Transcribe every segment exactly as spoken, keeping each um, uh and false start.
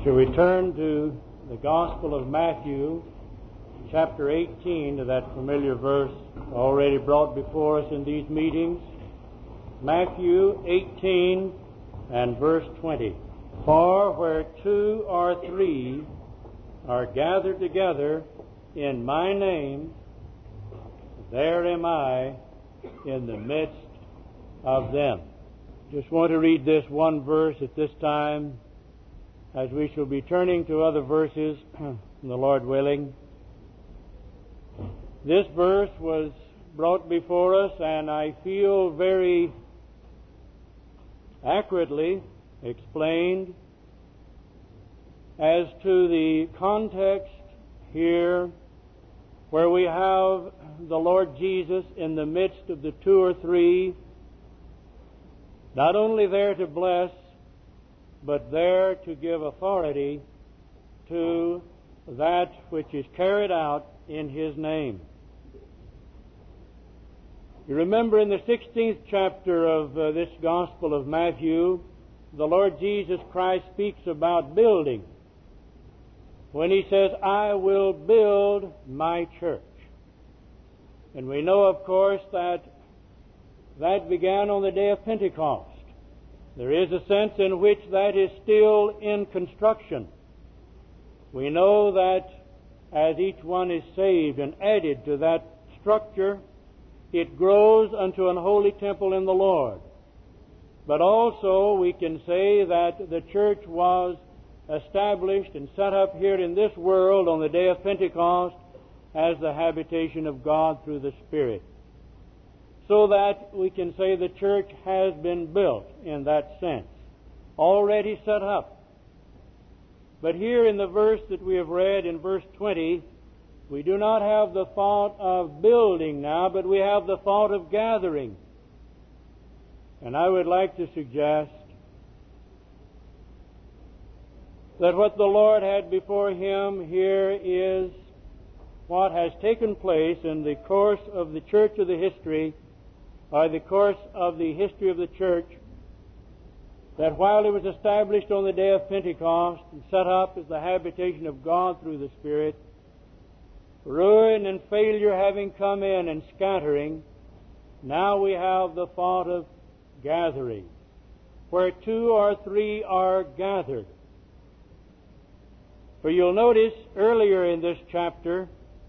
Shall we turn to the Gospel of Matthew, chapter eighteen, to that familiar verse already brought before us in these meetings? Matthew eighteen and verse twenty. For where two or three are gathered together in my name, there am I in the midst of them. Just want to read this one verse at this time, as we shall be turning to other verses, the Lord willing. This verse was brought before us, and I feel very accurately explained as to the context here, where we have the Lord Jesus in the midst of the two or three, not only there to bless, but there to give authority to that which is carried out in His name. You remember in the sixteenth chapter of uh, this Gospel of Matthew, the Lord Jesus Christ speaks about building when He says, I will build my church. And we know, of course, that that began on the day of Pentecost. There is a sense in which that is still in construction. We know that as each one is saved and added to that structure, it grows unto an holy temple in the Lord. But also we can say that the church was established and set up here in this world on the day of Pentecost as the habitation of God through the Spirit. So that we can say the church has been built in that sense, already set up. But here in the verse that we have read, in verse twenty, we do not have the thought of building now, but we have the thought of gathering. And I would like to suggest that what the Lord had before Him here is what has taken place in the course of the church of the history, or the course of the history of the church, that while it was established on the day of Pentecost and set up as the habitation of God through the Spirit, ruin and failure having come in and scattering, now we have the thought of gathering, where two or three are gathered. For you'll notice earlier in this chapter,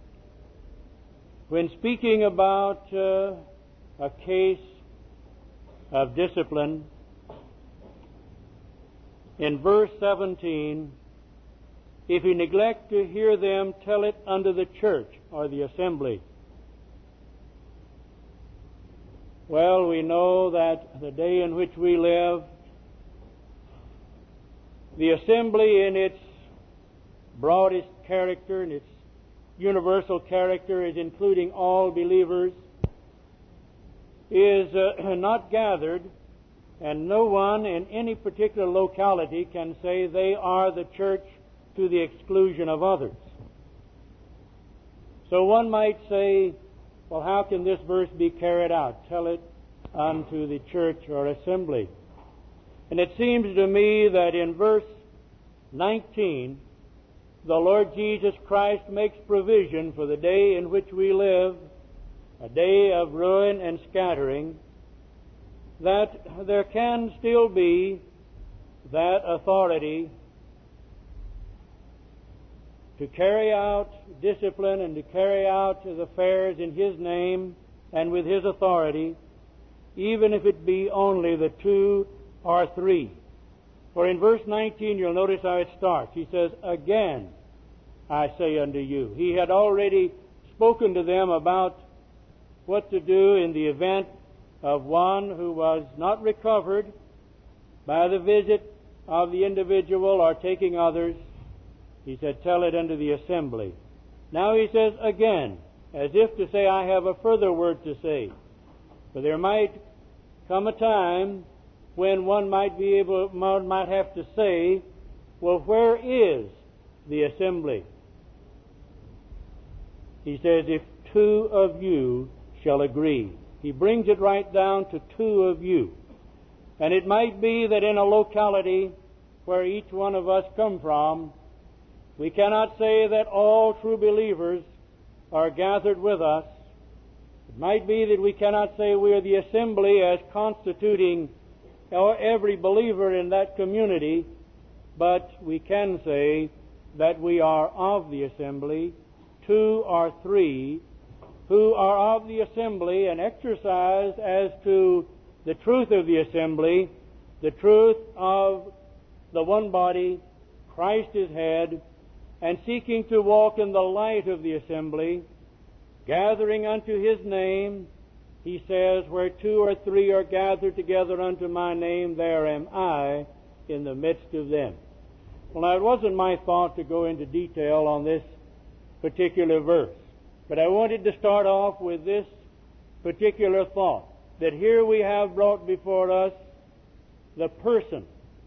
when speaking about uh, a case of discipline, in verse seventeen, if you neglect to hear them, tell it unto the church or the assembly. Well, we know that the day in which we live, the assembly in its broadest character, in its universal character, is including all believers, is uh, not gathered, and no one in any particular locality can say they are the church to the exclusion of others. So one might say, well, how can this verse be carried out? Tell it unto the church or assembly. And it seems to me that in verse nineteen, the Lord Jesus Christ makes provision for the day in which we live, a day of ruin and scattering, that there can still be that authority to carry out discipline and to carry out His affairs in His name and with His authority, even if it be only the two or three. For in verse nineteen, you'll notice how it starts. He says, again, I say unto you. He had already spoken to them about what to do in the event of one who was not recovered by the visit of the individual or taking others. He said, tell it unto the assembly. Now he says again, as if to say, I have a further word to say. For there might come a time when one might be able, one might have to say, well, where is the assembly? He says, if two of you shall agree. He brings it right down to two of you. And it might be that in a locality where each one of us come from, we cannot say that all true believers are gathered with us. It might be that we cannot say we are the assembly as constituting every believer in that community, but we can say that we are of the assembly, two or three, who are of the assembly and exercise as to the truth of the assembly, the truth of the one body, Christ is head, and seeking to walk in the light of the assembly, gathering unto His name. He says, where two or three are gathered together unto my name, there am I in the midst of them. Well, now, it wasn't my thought to go into detail on this particular verse, but I wanted to start off with this particular thought, that here we have brought before us the person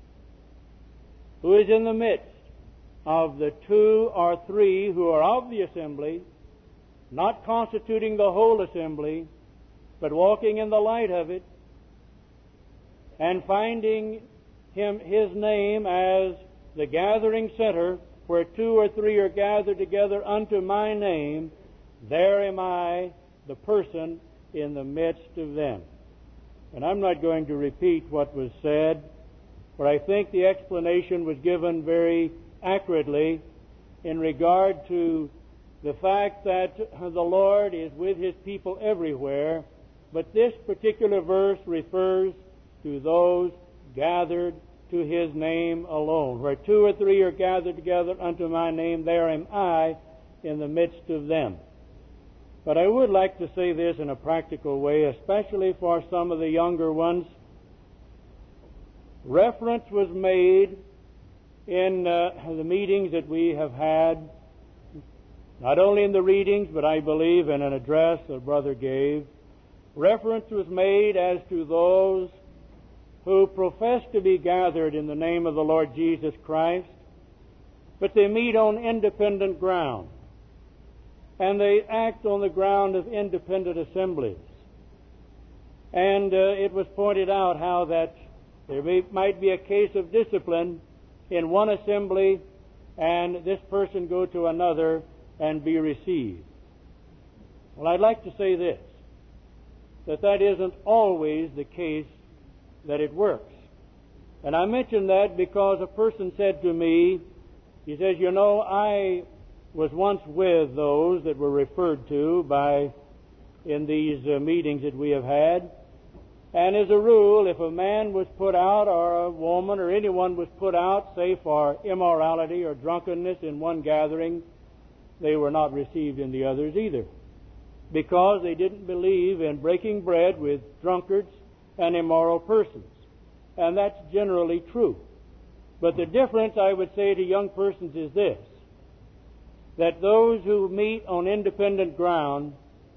who is in the midst of the two or three who are of the assembly, not constituting the whole assembly, but walking in the light of it, and finding him His name as the gathering center, where two or three are gathered together unto my name, there am I, the person, in the midst of them. And I'm not going to repeat what was said, but I think the explanation was given very accurately in regard to the fact that the Lord is with His people everywhere, but this particular verse refers to those gathered to His name alone. Where two or three are gathered together unto my name, there am I in the midst of them. But I would like to say this in a practical way, especially for some of the younger ones. Reference was made in uh, the meetings that we have had, not only in the readings, but I believe in an address that Brother gave. Reference was made as to those who profess to be gathered in the name of the Lord Jesus Christ, but they meet on independent ground, and they act on the ground of independent assemblies. And uh, it was pointed out how that there may, might be a case of discipline in one assembly, and this person go to another and be received. Well, I'd like to say this, that that isn't always the case that it works. And I mention that because a person said to me, he says, you know, I was once with those that were referred to by in these uh, meetings that we have had, and as a rule, if a man was put out, or a woman, or anyone was put out, say for immorality or drunkenness in one gathering, they were not received in the others either, because they didn't believe in breaking bread with drunkards and immoral persons. And that's generally true. But the difference, I would say to young persons, is this, that those who meet on independent ground,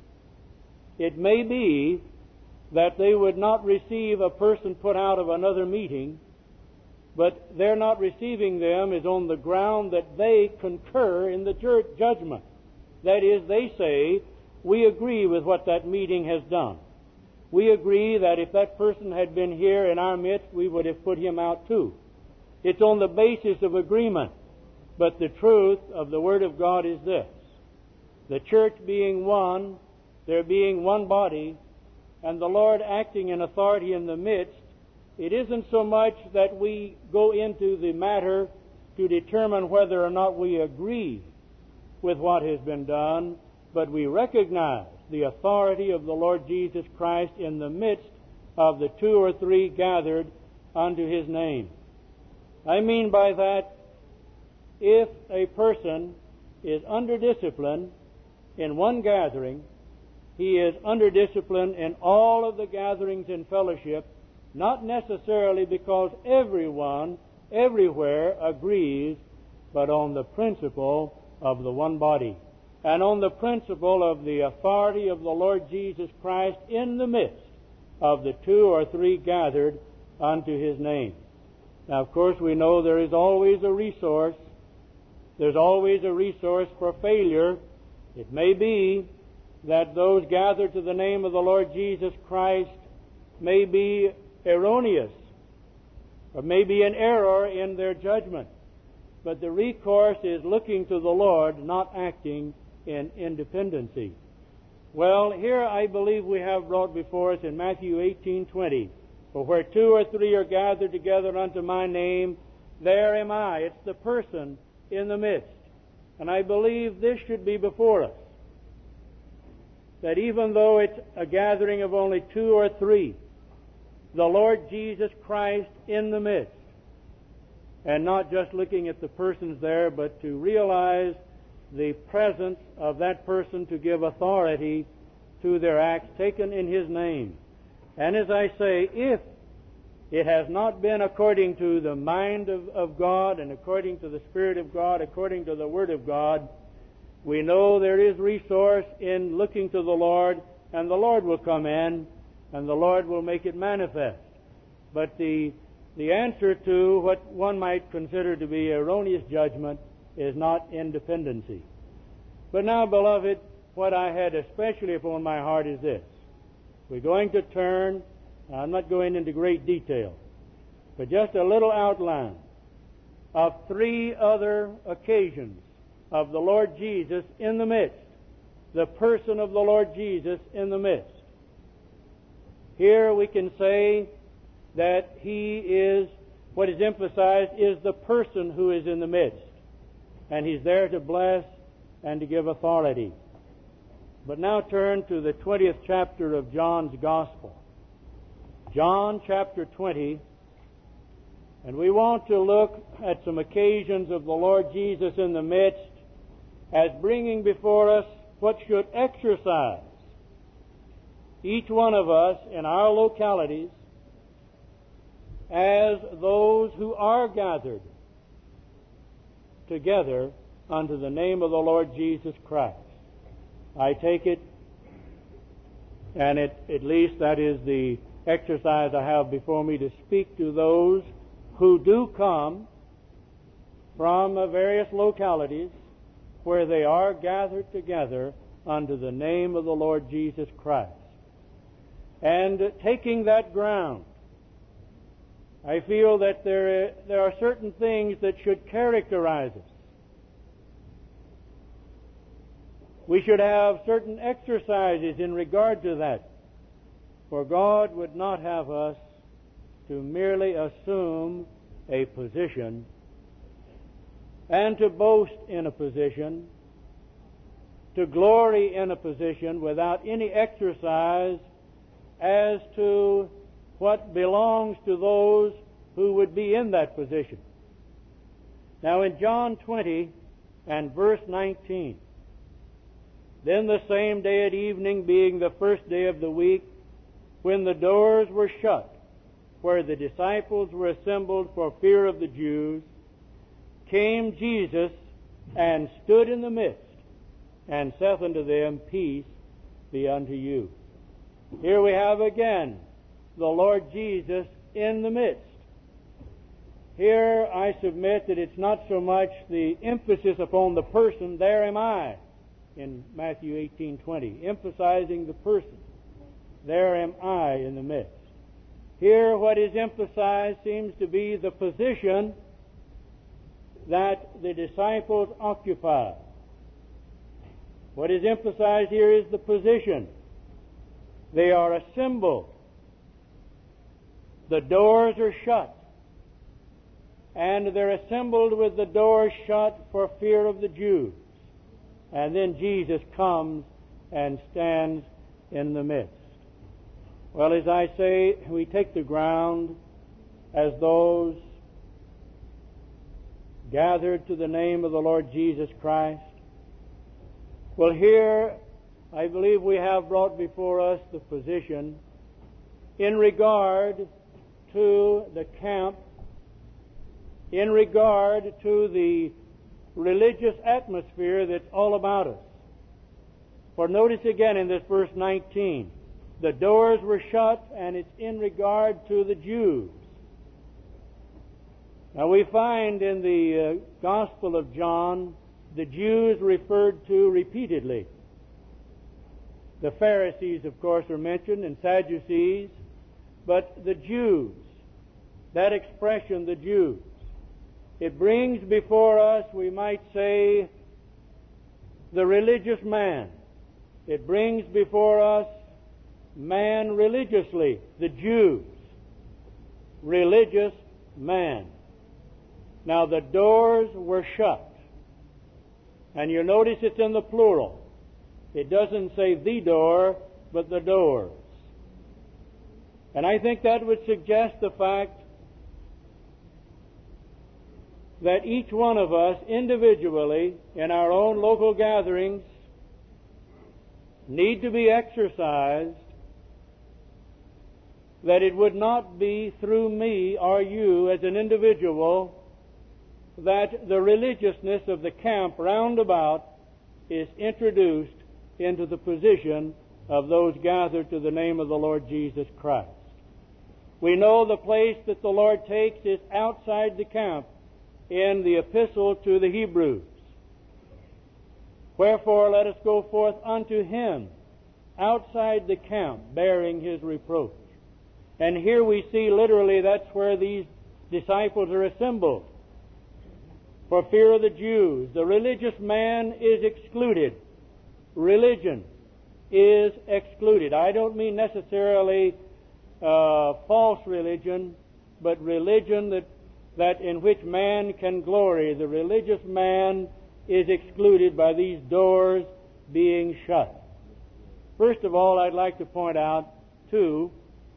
it may be that they would not receive a person put out of another meeting, but their not receiving them is on the ground that they concur in the judgment. That is, they say, we agree with what that meeting has done. We agree that if that person had been here in our midst, we would have put him out too. It's on the basis of agreement. But the truth of the Word of God is this: the church being one, there being one body, and the Lord acting in authority in the midst, it isn't so much that we go into the matter to determine whether or not we agree with what has been done, but we recognize the authority of the Lord Jesus Christ in the midst of the two or three gathered unto His name. I mean by that, if a person is under discipline in one gathering, he is under discipline in all of the gatherings in fellowship, not necessarily because everyone, everywhere agrees, but on the principle of the one body, and on the principle of the authority of the Lord Jesus Christ in the midst of the two or three gathered unto His name. Now, of course, we know there is always a resource. There's always a resource for failure. It may be that those gathered to the name of the Lord Jesus Christ may be erroneous or maybe an error in their judgment. But the recourse is looking to the Lord, not acting in independency. Well, here I believe we have brought before us in Matthew eighteen twenty, for where two or three are gathered together unto my name, there am I. It's the person in the midst. And I believe this should be before us, that even though it's a gathering of only two or three, the Lord Jesus Christ in the midst, and not just looking at the persons there, but to realize the presence of that person to give authority to their acts taken in His name. And as I say, if it has not been according to the mind of, of God and according to the Spirit of God, according to the Word of God, we know there is resource in looking to the Lord, and the Lord will come in, and the Lord will make it manifest. But the the answer to what one might consider to be erroneous judgment is not independency. But now, beloved, what I had especially upon my heart is this. We're going to turn, I'm not going into great detail, but just a little outline of three other occasions of the Lord Jesus in the midst, the person of the Lord Jesus in the midst. Here we can say that He is, what is emphasized is the person who is in the midst. And He's there to bless and to give authority. But now turn to the twentieth chapter of John's Gospel. John chapter twenty. And we want to look at some occasions of the Lord Jesus in the midst as bringing before us what should exercise each one of us in our localities as those who are gathered together unto the name of the Lord Jesus Christ. I take it, and it, at least that is the exercise I have before me, to speak to those who do come from various localities where they are gathered together unto the name of the Lord Jesus Christ. And taking that ground, I feel that there, there are certain things that should characterize us. We should have certain exercises in regard to that. For God would not have us to merely assume a position and to boast in a position, to glory in a position without any exercise as to what belongs to those who would be in that position. Now in John twenty and verse nineteen, then the same day at evening, being the first day of the week, when the doors were shut, where the disciples were assembled for fear of the Jews, came Jesus and stood in the midst, and saith unto them, Peace be unto you. Here we have again the Lord Jesus in the midst. Here I submit that it's not so much the emphasis upon the person, there am I, in Matthew eighteen twenty, emphasizing the person. There am I in the midst. Here what is emphasized seems to be the position that the disciples occupy. What is emphasized here is the position. They are assembled. The doors are shut. And they're assembled with the doors shut for fear of the Jews. And then Jesus comes and stands in the midst. Well, as I say, we take the ground as those gathered to the name of the Lord Jesus Christ. Well, here I believe we have brought before us the position in regard to the camp, in regard to the religious atmosphere that's all about us. For notice again in this verse nineteen, the doors were shut, and it's in regard to the Jews. Now we find in the uh, Gospel of John the Jews referred to repeatedly. The Pharisees, of course, are mentioned, and Sadducees, but the Jews. that expression, the Jews. It brings before us, we might say, the religious man. It brings before us man religiously, the Jews. Religious man. Now the doors were shut. And you notice it's in the plural. It doesn't say the door, but the doors. And I think that would suggest the fact that each one of us individually in our own local gatherings need to be exercised, that it would not be through me or you as an individual that the religiousness of the camp round about is introduced into the position of those gathered to the name of the Lord Jesus Christ. We know the place that the Lord takes is outside the camp in the epistle to the Hebrews. Wherefore let us go forth unto him outside the camp, bearing his reproach. And here we see literally that's where these disciples are assembled. For fear of the Jews, the religious man is excluded. Religion is excluded. I don't mean necessarily uh, false religion, but religion that, that in which man can glory. The religious man is excluded by these doors being shut. First of all, I'd like to point out, too,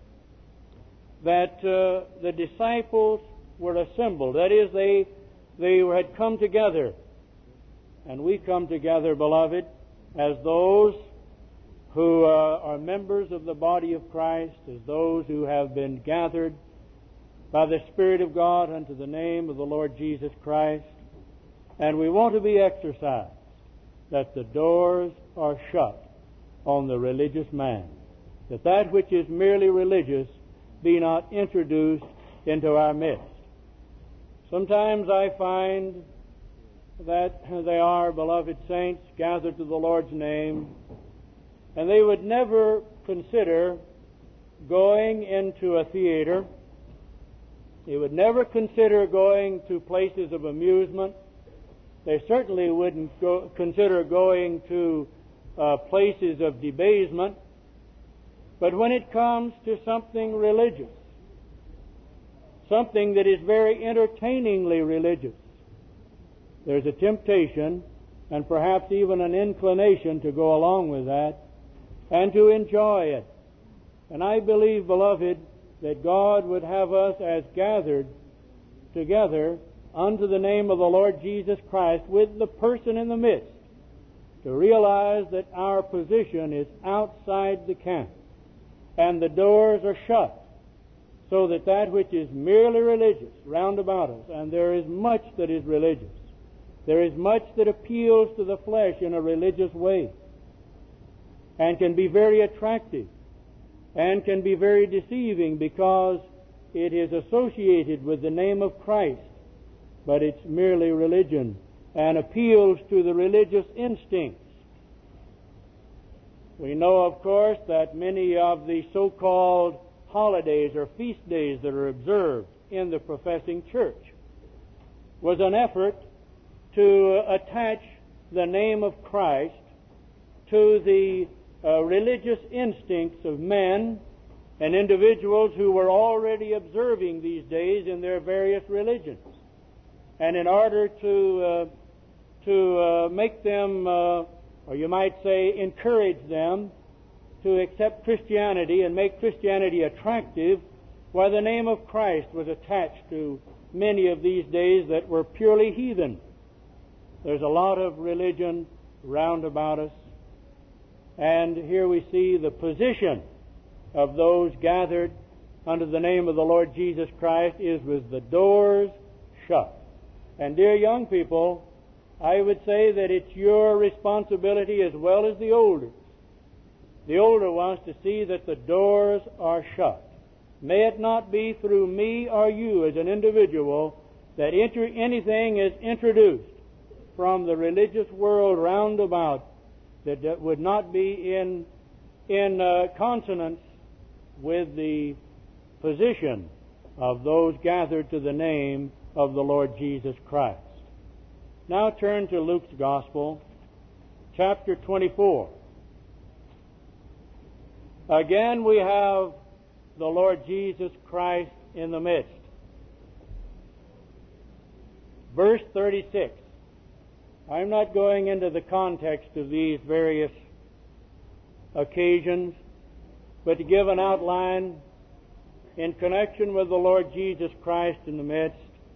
that uh, the disciples were assembled. That is, they they had come together. And we come together, beloved, as those who uh, are members of the body of Christ, as those who have been gathered by the Spirit of God unto the name of the Lord Jesus Christ. And we want to be exercised that the doors are shut on the religious man, that that which is merely religious be not introduced into our midst. Sometimes I find that they are, beloved saints, gathered to the Lord's name, and they would never consider going into a theater. They would never consider going to places of amusement. They certainly wouldn't go, consider going to uh, places of debasement. But when it comes to something religious, something that is very entertainingly religious, there's a temptation and perhaps even an inclination to go along with that and to enjoy it. And I believe, beloved, that God would have us as gathered together unto the name of the Lord Jesus Christ with the person in the midst to realize that our position is outside the camp and the doors are shut, so that that which is merely religious round about us, and there is much that is religious, there is much that appeals to the flesh in a religious way, and can be very attractive, and can be very deceiving because it is associated with the name of Christ, but it's merely religion, and appeals to the religious instincts. We know, of course, that many of the so-called holidays or feast days that are observed in the professing church was an effort to attach the name of Christ to the uh, religious instincts of men and individuals who were already observing these days in their various religions. And in order to uh, to uh, make them, uh, or you might say, encourage them to accept Christianity and make Christianity attractive, why the name of Christ was attached to many of these days that were purely heathen. There's a lot of religion round about us, and here we see the position of those gathered under the name of the Lord Jesus Christ is with the doors shut. And dear young people, I would say that it's your responsibility as well as the older, the older ones, to see that the doors are shut. May it not be through me or you as an individual that inter- anything is introduced from the religious world round about that, that would not be in, in uh, consonance with the position of those gathered to the name of the Lord Jesus Christ. Now turn to Luke's Gospel, chapter twenty-four. Again we have the Lord Jesus Christ in the midst. Verse thirty-six. I'm not going into the context of these various occasions, but to give an outline in connection with the Lord Jesus Christ in the midst.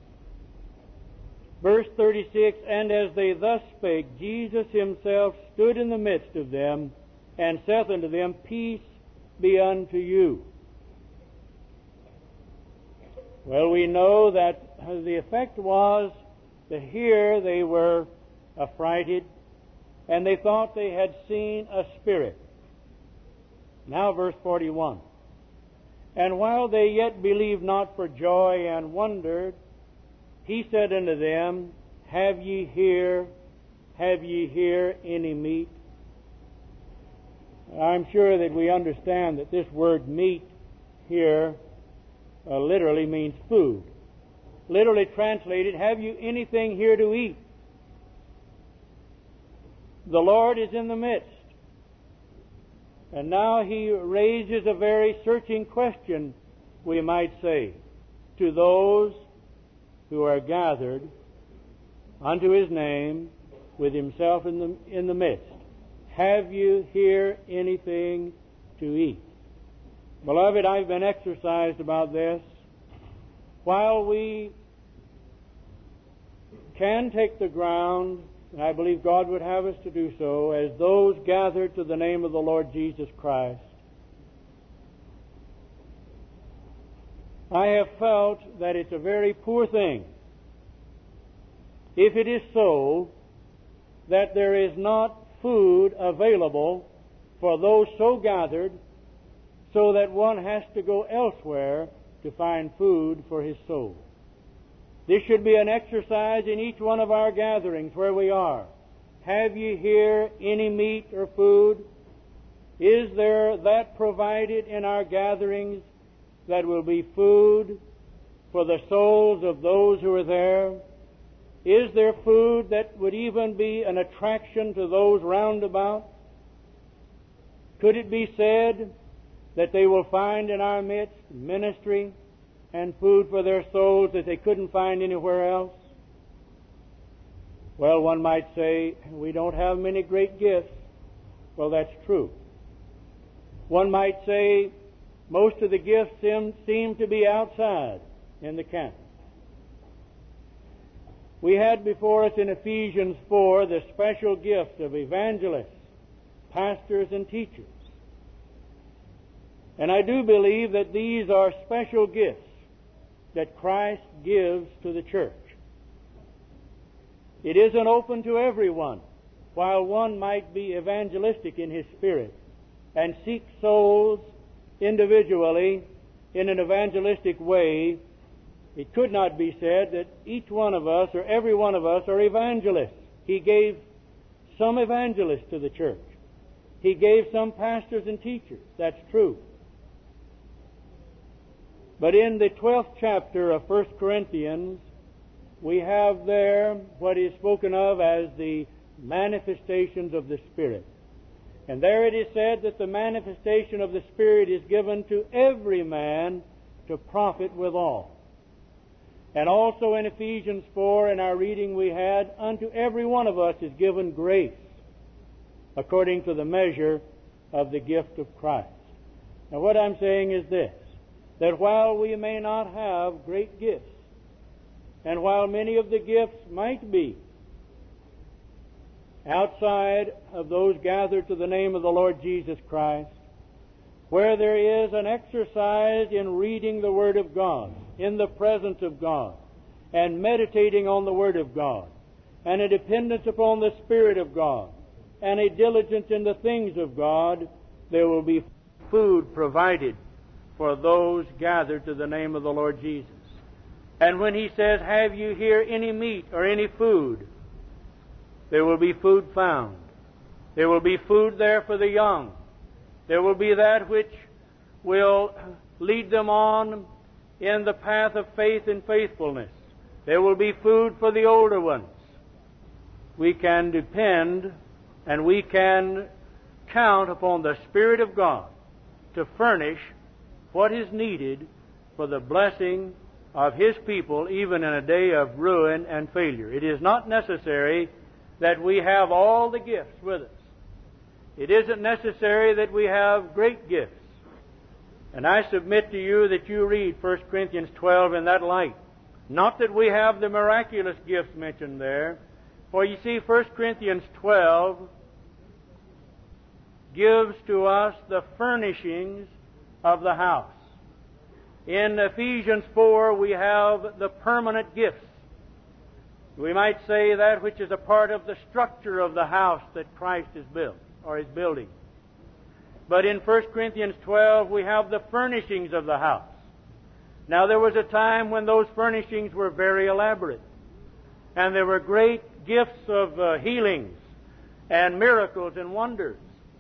Verse thirty-six, and as they thus spake, Jesus himself stood in the midst of them, and saith unto them, Peace be unto you. Well, we know that the effect was that here they were affrighted, and they thought they had seen a spirit. Now verse forty-one. And while they yet believed not for joy and wondered, he said unto them, Have ye here, have ye here any meat? I'm sure that we understand that this word meat here uh, literally means food. Literally translated, have you anything here to eat? The Lord is in the midst. And now he raises a very searching question, we might say, to those who are gathered unto his name with himself in the, in the midst. Have you here anything to eat? Beloved, I've been exercised about this. While we can take the ground, and I believe God would have us to do so, as those gathered to the name of the Lord Jesus Christ, I have felt that it's a very poor thing if it is so that there is not food available for those so gathered, so that one has to go elsewhere to find food for his soul. This should be an exercise in each one of our gatherings where we are. Have ye here any meat or food? Is there that provided in our gatherings that will be food for the souls of those who are there? Is there food that would even be an attraction to those round about? Could it be said that they will find in our midst ministry and food for their souls that they couldn't find anywhere else? Well, one might say, we don't have many great gifts. Well, that's true. One might say, most of the gifts seem, seem to be outside in the camp. We had before us in Ephesians four the special gift of evangelists, pastors, and teachers. And I do believe that these are special gifts that Christ gives to the church. It isn't open to everyone. While one might be evangelistic in his spirit and seek souls individually in an evangelistic way, it could not be said that each one of us or every one of us are evangelists. He gave some evangelists to the church. He gave some pastors and teachers. That's true. But in the twelfth chapter of First Corinthians, we have there what is spoken of as the manifestations of the Spirit. And there it is said that the manifestation of the Spirit is given to every man to profit withal. And also in Ephesians four, in our reading we had, unto every one of us is given grace according to the measure of the gift of Christ. Now what I'm saying is this, that while we may not have great gifts, and while many of the gifts might be outside of those gathered to the name of the Lord Jesus Christ, where there is an exercise in reading the Word of God, in the presence of God, and meditating on the Word of God, and a dependence upon the Spirit of God, and a diligence in the things of God, there will be food provided for those gathered to the name of the Lord Jesus. And when he says, have you here any meat or any food? There will be food found. There will be food there for the young. There will be that which will lead them on in the path of faith and faithfulness. There will be food for the older ones. We can depend and we can count upon the Spirit of God to furnish what is needed for the blessing of His people, even in a day of ruin and failure. It is not necessary that we have all the gifts with us. It isn't necessary that we have great gifts. And I submit to you that you read First Corinthians twelve in that light. Not that we have the miraculous gifts mentioned there, for you see, First Corinthians twelve gives to us the furnishings of the house. In Ephesians four, we have the permanent gifts. We might say that which is a part of the structure of the house that Christ is built, or is building. But in First Corinthians twelve, we have the furnishings of the house. Now, there was a time when those furnishings were very elaborate, and there were great gifts of uh, healings and miracles and wonders.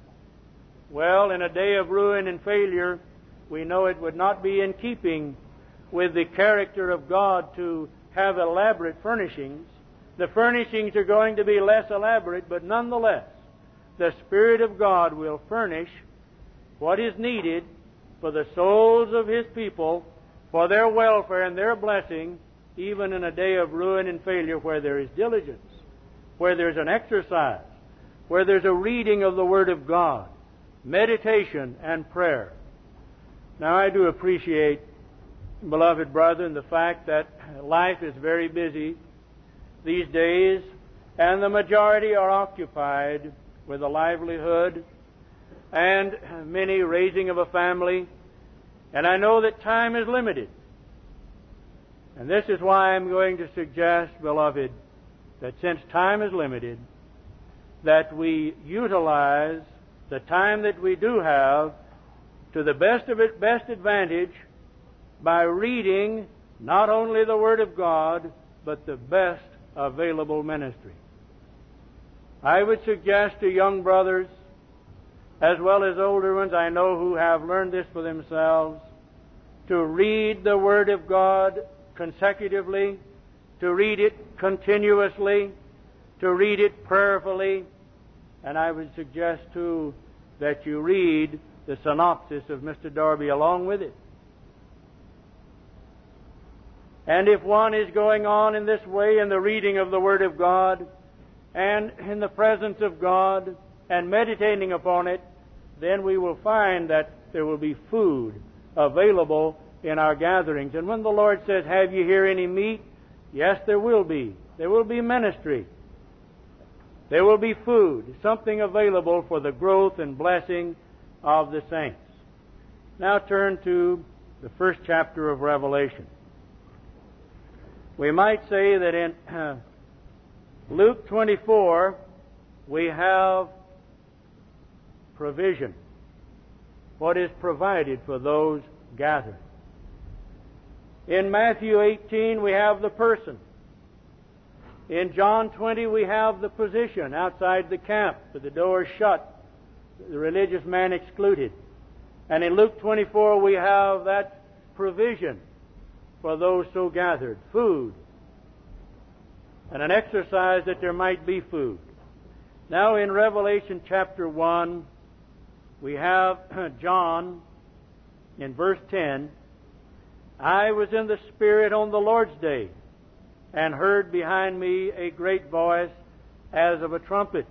Well, in a day of ruin and failure, we know it would not be in keeping with the character of God to have elaborate furnishings. The furnishings are going to be less elaborate, but nonetheless, the Spirit of God will furnish what is needed for the souls of His people, for their welfare and their blessing, even in a day of ruin and failure where there is diligence, where there's an exercise, where there's a reading of the Word of God, meditation and prayer. Now, I do appreciate, beloved brethren, the fact that life is very busy these days, and the majority are occupied with a livelihood and many raising of a family. And I know that time is limited. And this is why I'm going to suggest, beloved, that since time is limited, that we utilize the time that we do have to the best of its best advantage by reading not only the Word of God, but the best available ministry. I would suggest to young brothers, as well as older ones, I know who have learned this for themselves, to read the Word of God consecutively, to read it continuously, to read it prayerfully, and I would suggest, too, that you read the synopsis of Mister Darby along with it. And if one is going on in this way in the reading of the Word of God, and in the presence of God, and meditating upon it, then we will find that there will be food available in our gatherings. And when the Lord says, "Have you here any meat?" Yes, there will be. There will be ministry. There will be food, something available for the growth and blessing of the saints. Now turn to the first chapter of Revelation. We might say that in uh, Luke twenty-four, we have provision. What is provided for those gathered. In Matthew eighteen, we have the person. In John twenty, we have the position outside the camp, with the doors shut, the religious man excluded. And in Luke twenty-four, we have that provision for those so gathered, food, and an exercise that there might be food. Now in Revelation chapter one, we have John in verse ten, "I was in the Spirit on the Lord's day, and heard behind me a great voice as of a trumpet."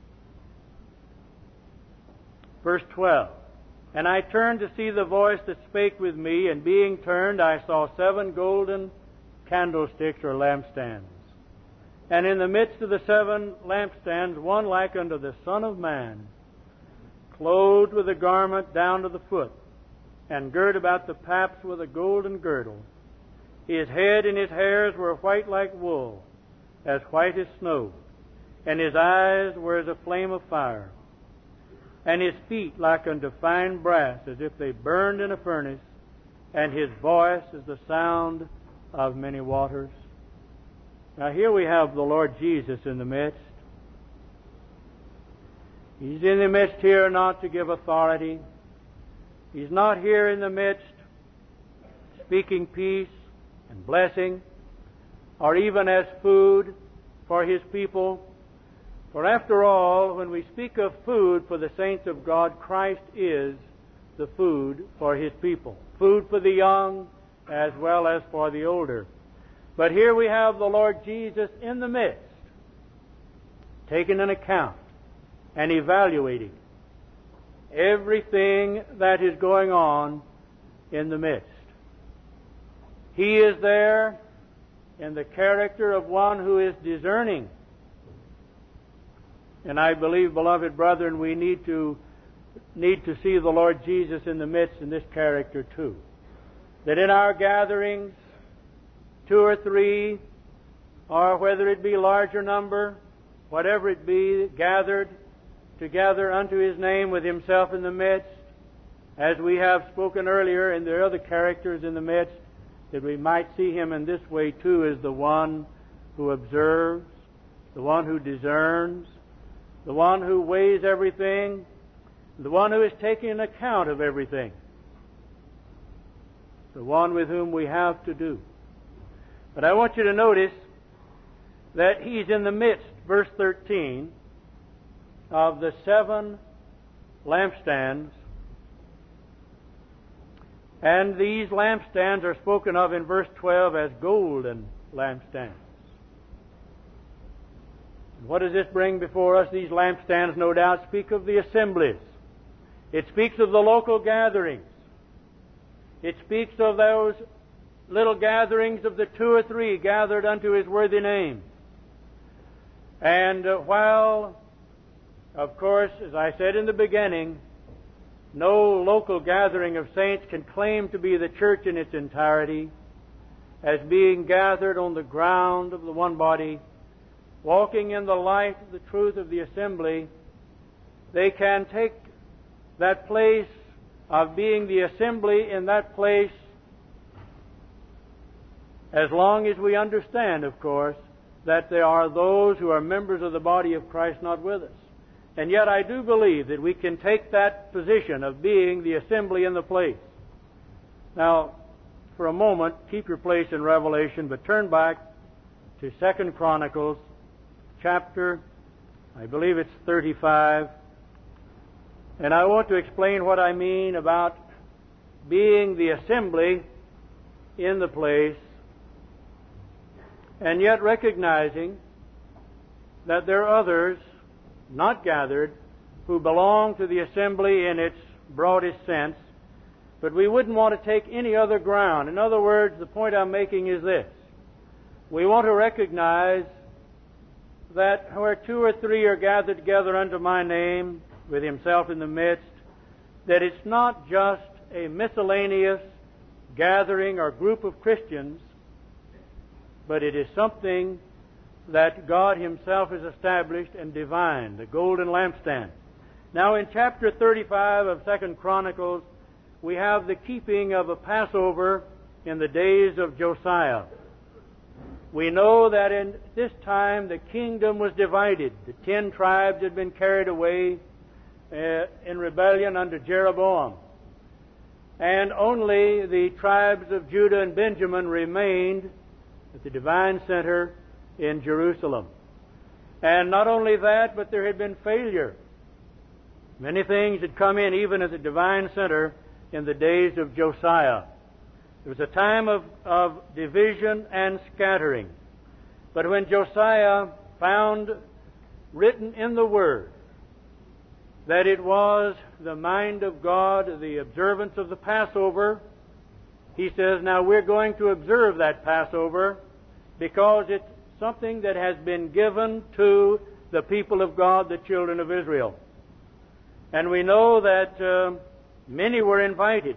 Verse twelve, "And I turned to see the voice that spake with me, and being turned, I saw seven golden candlesticks or lampstands. And in the midst of the seven lampstands, one like unto the Son of Man, clothed with a garment down to the foot, and girt about the paps with a golden girdle. His head and his hairs were white like wool, as white as snow, and his eyes were as a flame of fire, and his feet like unto fine brass, as if they burned in a furnace, and his voice as the sound of many waters." Now here we have the Lord Jesus in the midst. He's in the midst here not to give authority. He's not here in the midst speaking peace and blessing, or even as food for His people. For after all, when we speak of food for the saints of God, Christ is the food for His people. Food for the young as well as for the older. But here we have the Lord Jesus in the midst, taking an account and evaluating everything that is going on in the midst. He is there in the character of one who is discerning. And I believe, beloved brethren, we need to need to see the Lord Jesus in the midst in this character too. That in our gatherings, two or three, or whether it be larger number, whatever it be, gathered together unto His name with Himself in the midst, as we have spoken earlier, and there are other characters in the midst, that we might see Him in this way too, as the one who observes, the one who discerns, the one who weighs everything, the one who is taking an account of everything, the one with whom we have to do. But I want you to notice that He's in the midst, verse thirteen, of the seven lampstands. And these lampstands are spoken of in verse twelve as golden lampstands. And what does this bring before us? These lampstands, no doubt, speak of the assemblies. It speaks of the local gatherings. It speaks of those little gatherings of the two or three gathered unto His worthy name. And uh, while, of course, as I said in the beginning, no local gathering of saints can claim to be the church in its entirety, as being gathered on the ground of the one body, walking in the light of the truth of the assembly, they can take that place of being the assembly in that place as long as we understand, of course, that there are those who are members of the body of Christ not with us. And yet I do believe that we can take that position of being the assembly in the place. Now, for a moment, keep your place in Revelation, but turn back to Second Chronicles, chapter, I believe it's thirty-five. And I want to explain what I mean about being the assembly in the place, and yet recognizing that there are others not gathered who belong to the assembly in its broadest sense, but we wouldn't want to take any other ground. In other words, the point I'm making is this. We want to recognize that where two or three are gathered together unto my name, with Himself in the midst, that it's not just a miscellaneous gathering or group of Christians, but it is something that God Himself has established and divined, the golden lampstand. Now in chapter thirty-five of Second Chronicles, we have the keeping of a Passover in the days of Josiah. We know that in this time the kingdom was divided. The ten tribes had been carried away uh, in rebellion under Jeroboam. And only the tribes of Judah and Benjamin remained at the divine center in Jerusalem. And not only that, but there had been failure. Many things had come in even at the divine center in the days of Josiah. It was a time of, of division and scattering. But when Josiah found written in the Word that it was the mind of God, the observance of the Passover, he says, now we're going to observe that Passover because it's something that has been given to the people of God, the children of Israel. And we know that uh, many were invited.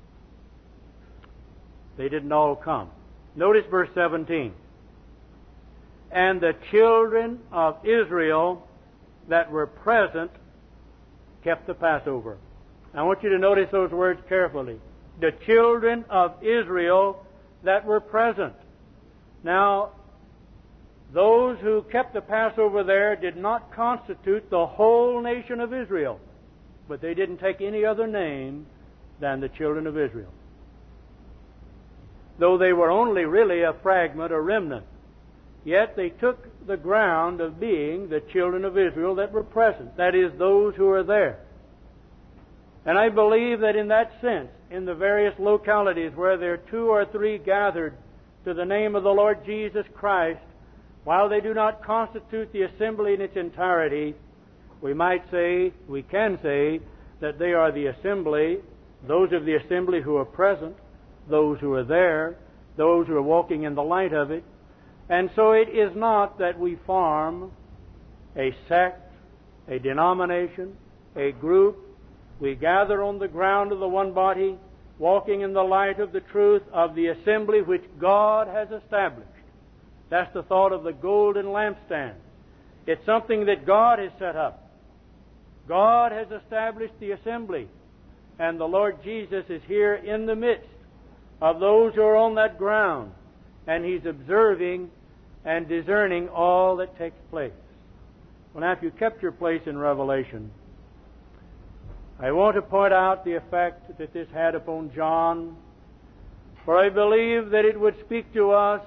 They didn't all come. Notice verse seventeen. And the children of Israel that were present kept the Passover. I want you to notice those words carefully. The children of Israel that were present. Now, those who kept the Passover there did not constitute the whole nation of Israel, but they didn't take any other name than the children of Israel. though they were only really a fragment, a remnant. Yet they took the ground of being the children of Israel that were present, that is, those who are there. And I believe that in that sense, in the various localities where there are two or three gathered to the name of the Lord Jesus Christ, while they do not constitute the assembly in its entirety, we might say, we can say, that they are the assembly, those of the assembly who are present, those who are there, those who are walking in the light of it. And so it is not that we form a sect, a denomination, a group. We gather on the ground of the one body, walking in the light of the truth of the assembly which God has established. That's the thought of the golden lampstand. It's something that God has set up. God has established the assembly, and the Lord Jesus is here in the midst of those who are on that ground, and He's observing and discerning all that takes place. Well, now, if you kept your place in Revelation, I want to point out the effect that this had upon John, for I believe that it would speak to us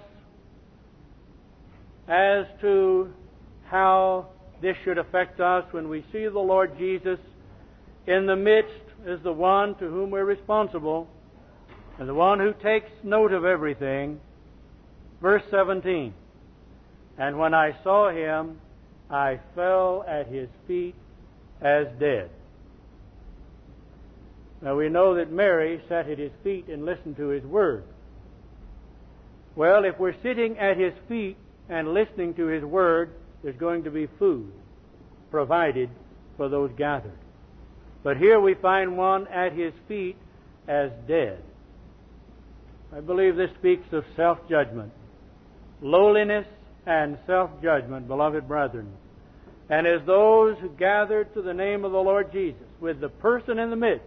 as to how this should affect us when we see the Lord Jesus in the midst as the one to whom we're responsible and the one who takes note of everything. Verse seventeen, and when I saw Him, I fell at His feet as dead. Now we know that Mary sat at His feet and listened to His word. Well, if we're sitting at His feet and listening to His word, there's going to be food provided for those gathered. But here we find one at His feet as dead. I believe this speaks of self-judgment, lowliness and self-judgment, beloved brethren. And as those who gathered to the name of the Lord Jesus, with the person in the midst,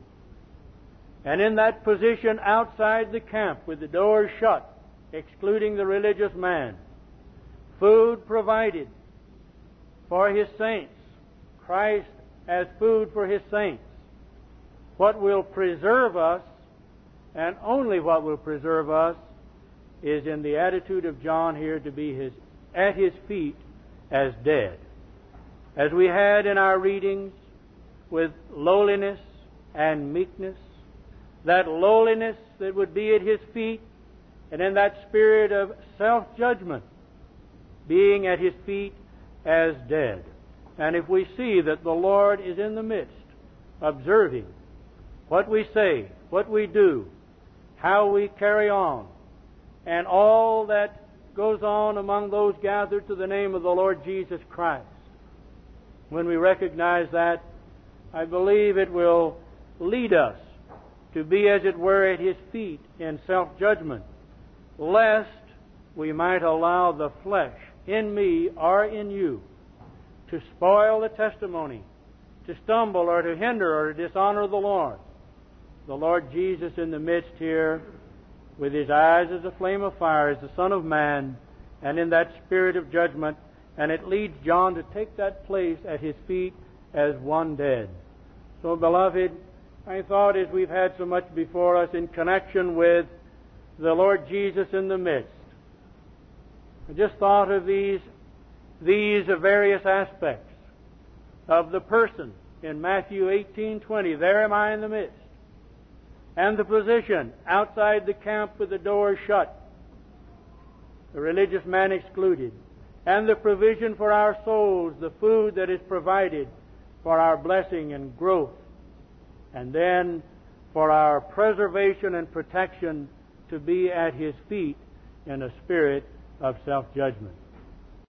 and in that position outside the camp with the doors shut, excluding the religious man, food provided for His saints, Christ as food for His saints. What will preserve us, and only what will preserve us, is in the attitude of John here to be his, at His feet as dead. As we had in our readings with lowliness and meekness, that lowliness that would be at His feet, and in that spirit of self-judgment, being at His feet as dead. And if we see that the Lord is in the midst, observing what we say, what we do, how we carry on, and all that goes on among those gathered to the name of the Lord Jesus Christ, when we recognize that, I believe it will lead us to be, as it were, at His feet in self-judgment, lest we might allow the flesh in me or in you to spoil the testimony, to stumble or to hinder or to dishonor the Lord. The Lord Jesus in the midst here, with His eyes as a flame of fire, as the Son of Man, and in that spirit of judgment, and it leads John to take that place at His feet as one dead. So, beloved, I thought, as we've had so much before us in connection with the Lord Jesus in the midst, I just thought of these, these various aspects of the person in Matthew eighteen twenty. There am I in the midst. And the position outside the camp with the doors shut, the religious man excluded. And the provision for our souls, the food that is provided for our blessing and growth. And then for our preservation and protection to be at His feet in a spirit of self-judgment.